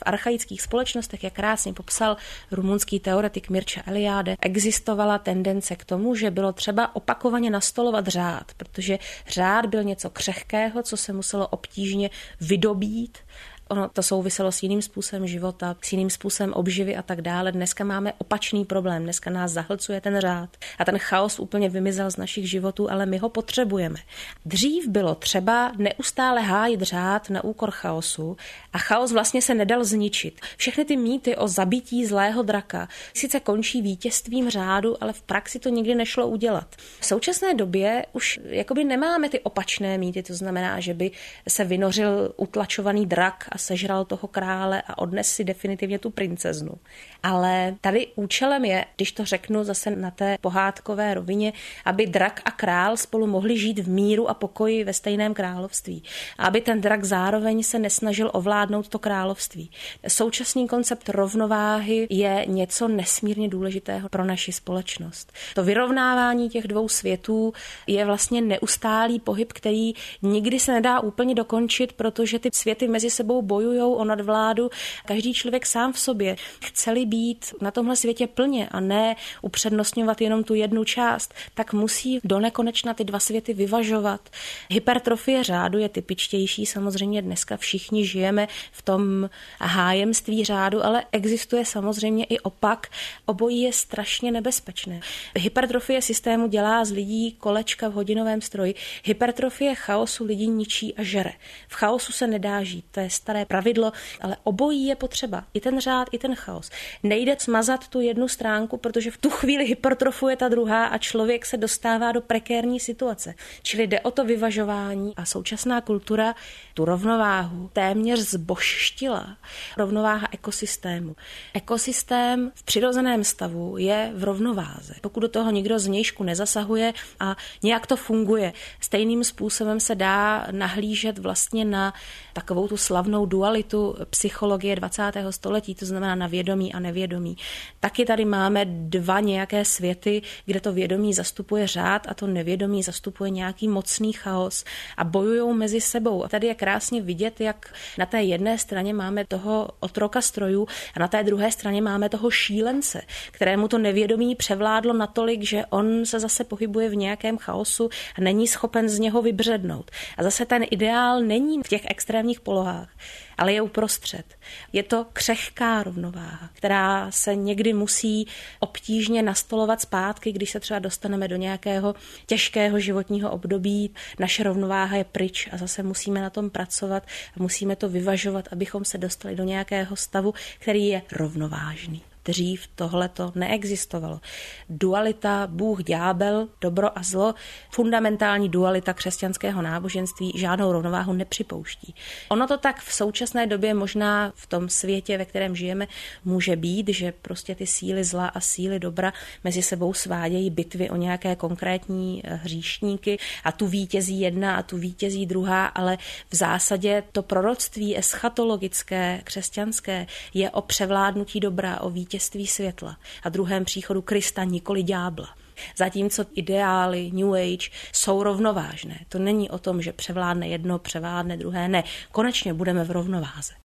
archaických společnostech, jak krásně popsal rumunský teoretik Mircea Eliade, existovala tendence k tomu, že bylo třeba opakovaně nastolovat řád, protože řád byl něco křehkého, co se muselo obtížně vydobít. Ono to souviselo s jiným způsobem života, s jiným způsobem obživy a tak dále. Dneska máme opačný problém, dneska nás zahlcuje ten řád a ten chaos úplně vymizel z našich životů, ale my ho potřebujeme. Dřív bylo třeba neustále hájit řád na úkor chaosu a chaos vlastně se nedal zničit. Všechny ty mýty o zabití zlého draka sice končí vítězstvím řádu, ale v praxi to nikdy nešlo udělat. V současné době už jakoby nemáme ty opačné mýty, to znamená, že by se vynořil utlačovaný drak a sežral toho krále a odnes si definitivně tu princeznu. Ale tady účelem je, když to řeknu zase na té pohádkové rovině, aby drak a král spolu mohli žít v míru a pokoji ve stejném království. A aby ten drak zároveň se nesnažil ovládnout to království. Současný koncept rovnováhy je něco nesmírně důležitého pro naši společnost. To vyrovnávání těch dvou světů je vlastně neustálý pohyb, který nikdy se nedá úplně dokončit, protože ty světy mezi sebou bojujou o nadvládu. Každý člověk sám v sobě chce-li být na tomhle světě plně a ne upřednostňovat jenom tu jednu část, tak musí do nekonečna ty dva světy vyvažovat. Hypertrofie řádu je typičtější, samozřejmě dneska všichni žijeme v tom hájemství řádu, ale existuje samozřejmě i opak. Obojí je strašně nebezpečné. Hypertrofie systému dělá z lidí kolečka v hodinovém stroji. Hypertrofie chaosu lidí ničí a žere. V chaosu se nedá žít, to je staré pravidlo, ale obojí je potřeba. I ten řád, i ten chaos. Nejde smazat tu jednu stránku, protože v tu chvíli hypertrofuje ta druhá a člověk se dostává do prekérní situace. Čili jde o to vyvažování a současná kultura tu rovnováhu téměř zbožštila. Rovnováha ekosystému. Ekosystém v přirozeném stavu je v rovnováze. Pokud do toho nikdo zvnějšku nezasahuje a nějak to funguje, stejným způsobem se dá nahlížet vlastně na takovou tu slavnou dualitu psychologie 20. století, to znamená na vědomí a nevědomí. Taky tady máme dva nějaké světy, kde to vědomí zastupuje řád a to nevědomí zastupuje nějaký mocný chaos a bojují mezi sebou. A tady je krásně vidět, jak na té jedné straně máme toho otroka strojů a na té druhé straně máme toho šílence, kterému to nevědomí převládlo natolik, že on se zase pohybuje v nějakém chaosu a není schopen z něho vybřednout. A zase ten ideál není v těch extrémních polohách, ale je uprostřed. Je to křehká rovnováha, která se někdy musí obtížně nastolovat zpátky, když se třeba dostaneme do nějakého těžkého životního období. Naše rovnováha je pryč a zase musíme na tom pracovat a musíme to vyvažovat, abychom se dostali do nějakého stavu, který je rovnovážný. Dřív tohleto neexistovalo. Dualita Bůh, ďábel, dobro a zlo, fundamentální dualita křesťanského náboženství žádnou rovnováhu nepřipouští. Ono to tak v současné době možná v tom světě, ve kterém žijeme, může být, že prostě ty síly zla a síly dobra mezi sebou svádějí bitvy o nějaké konkrétní hříšníky a tu vítězí jedna a tu vítězí druhá, ale v zásadě to proroctví eschatologické, křesťanské je o převládnutí dobra, o vítězství světla a druhém příchodu Krista, nikoli ďábla. Zatímco ideály New Age jsou rovnovážné. To není o tom, že převládne jedno, převládne druhé. Ne, konečně budeme v rovnováze.